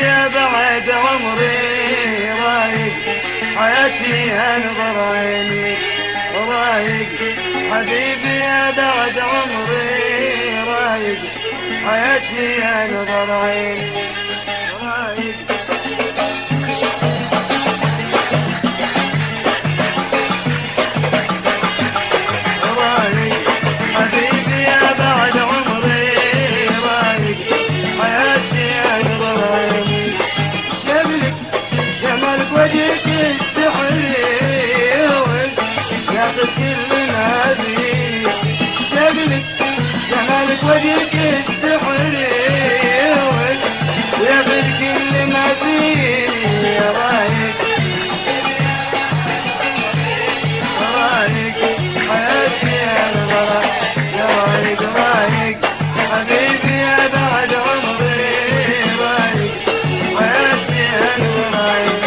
يا بعد عمري رايق حياتي انظر عيني رايق حبيبي يا بعد عمري رايق حياتي انظر عيني رايق رايق حبيبي يا بعد عمري رايق حياتي انظر عيني شبلك جمالك وجهك السحري ياخذ كل ما بي شبلك جمالك وجهك السحري ياخذ كل ما فيني رايق رايق حياتي انظر يا رايق رايق حبيبي يا بعد عمري رايق حياتي انظر رايق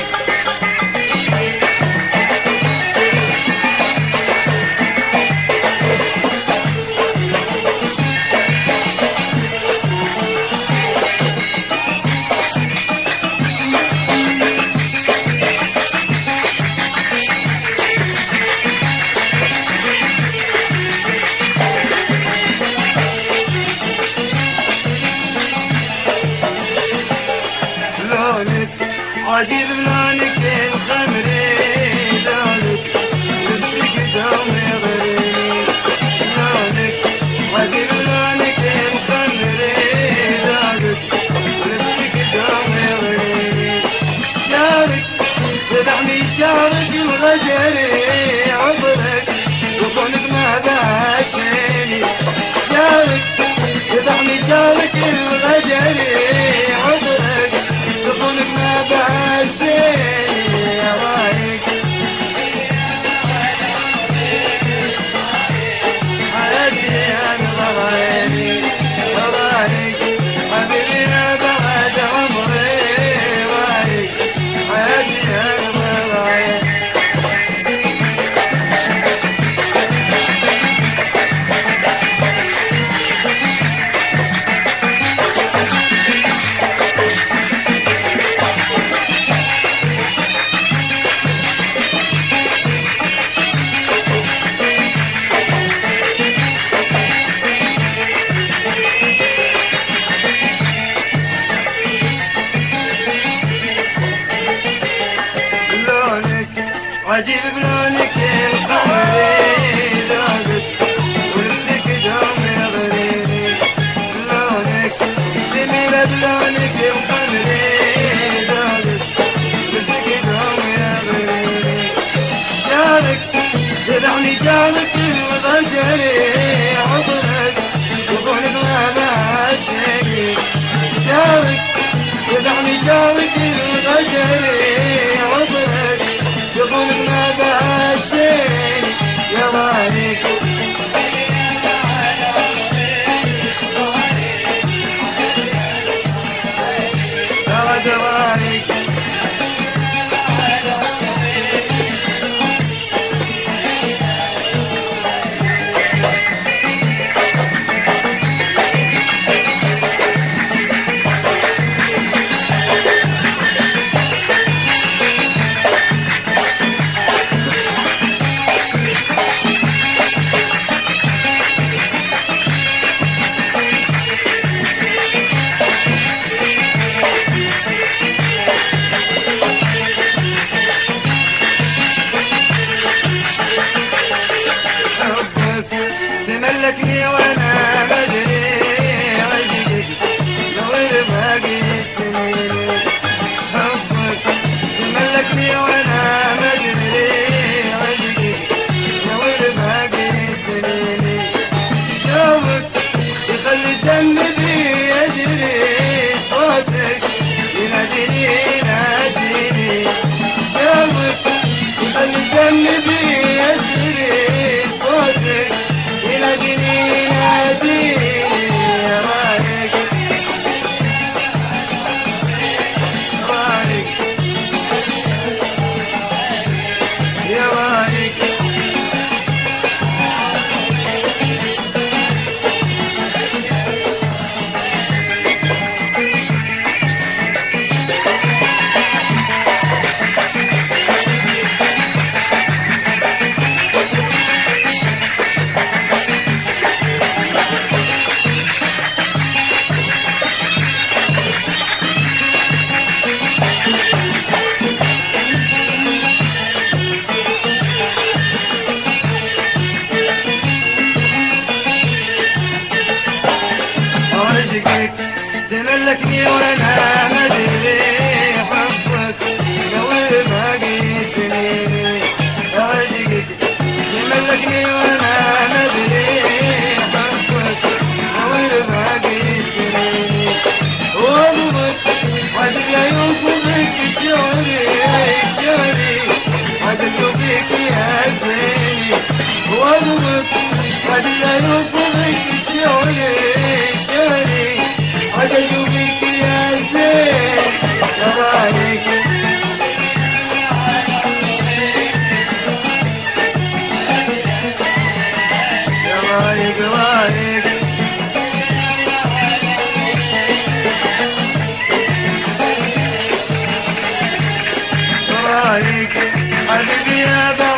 عجيب لونك الخمري لونك لبسك دوم يغريني لونك عجيب لونك الخمري لونك لبسك دوم يغريني شارك تدعني شارك الغجري عبرك وكونك ما باشيني شارك تدعني شارك الغجري عبرك وكونك ما باشيني يا رايق حياتي انظر عيني يا رايق حبيبي يا بعد عمري رايق حياتي انظر عيني عجيب بلونك الخمري لونك ولبسك دوم يغريني لونك جميلة بلونك الخمري لونك ولبسك دوم يغريني شارك تدعني شارك الغجري عطرك وكونك ما باشيني شارك تدعني شارك الغجري عطرك يقول ما باشيني يا رايق بعد رايق تملكني وانا بدري عشقك نور باقي السنين حبك تملكني وانا بدري عشقك نور باقي السنين شوقك يخلي دمي يجري صوتك يناديني يناديني شوقك يخلي دمي يجري صوتك يناديني يناديني يا رايق رايق يا رايق عليك حبيبي يا